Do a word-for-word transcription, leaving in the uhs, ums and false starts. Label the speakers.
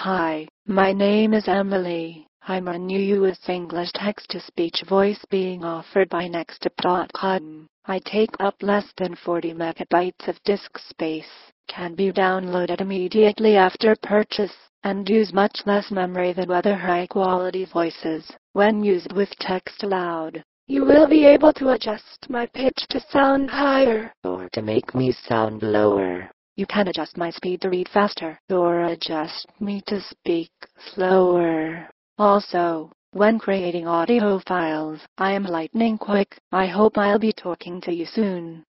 Speaker 1: Hi, my name is Emily. I'm a new U S English text-to-speech voice being offered by Nextup dot com. I take up less than forty megabytes of disk space, can be downloaded immediately after purchase, and use much less memory than other high-quality voices. When used with text aloud, you will be able to adjust my pitch to sound higher or to make me sound lower. You can adjust my speed to read faster or adjust me to speak slower. Also, when creating audio files, I am lightning quick. I hope I'll be talking to you soon.